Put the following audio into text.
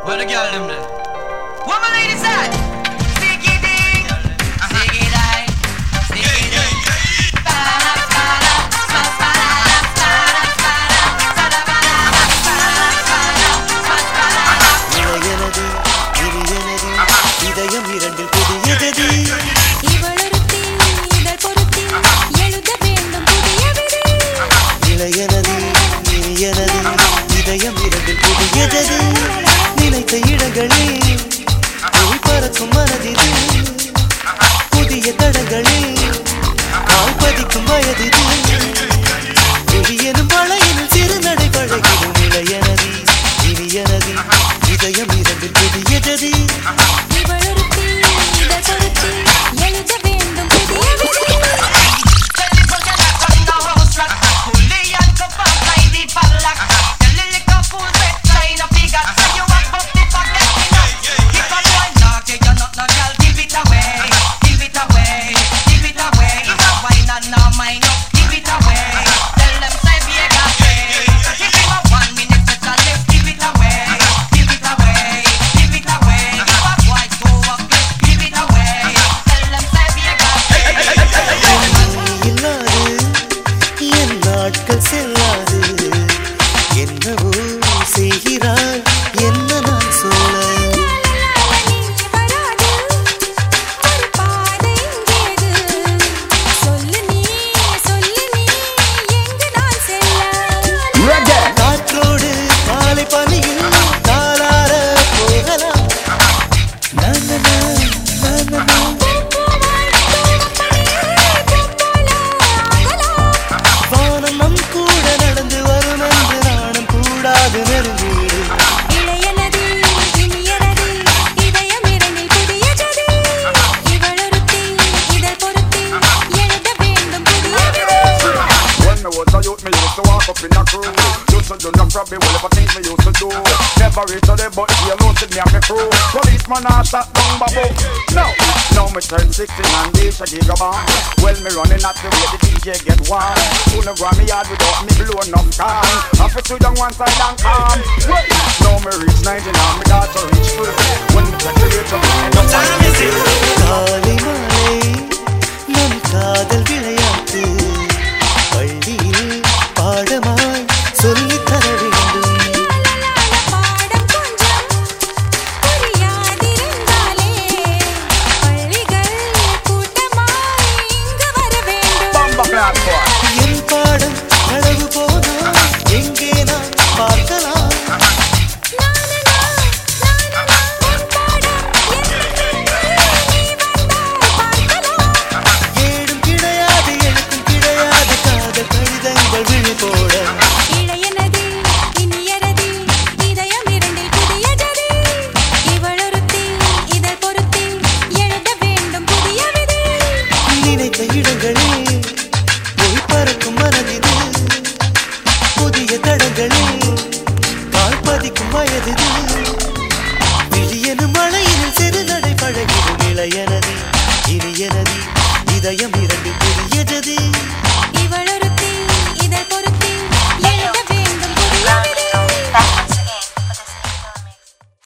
Where the girl them then? What my ladies at? Sticky ding, sticky die, sticky ding. இதயம் இரண்டில் புதியது இவளொருத்தி இதழ் பொருத்தி எழுத வேண்டும் புதிய விதி இளையனது இனியனது இதயம் இரண்டில் புதியது நினைத்த இடங்களில் ஒளி பறக்கும் மனதிது புதிய தடங்களில் கால் பதிக்கும் வயதிது வெளியெனும் மழையினும் சிறு நடை பழகிடும் இளையனது இனியனது இதயம் இரண்டில் புதியது இவளொருத்தி இதழ் பொருத்தி எழுத வேண்டும் புதிய விதி நாட்கள் செல்லாது என்னவோ செய்கிறாய் என்ன நான் சொல்ல வராது ஒரு பாதை இங்கேது சொல்லு நீ எங்கு நான் செல்ல காற்றோடு காலை பனியில் காலார போகலாம் வானம் நம் கூட நடந்து வரும் என்று நானும் கூடாது நெருங்கீடு இளையனது இனியனது இதயம் இரண்டில் புதிய ஜதி இவளொருத்தி இதழ் பொருத்தி எழுத வேண்டும் புதிய விதி When me was a youth, me used to walk up in a crew. Used to do no probably well of things me used to do. Never reach to the but he alone me and me crew. Policeman a shot down babu. Now me turn 16 and this a gigabomb. Well me running at the way the DJ get warm. Who no go me yard without me blowing up can. I fit sit down one side and calm. Well, now me reach 19 and me daughter reach 3. When me check the rate of me, no time is it. காலை மாலை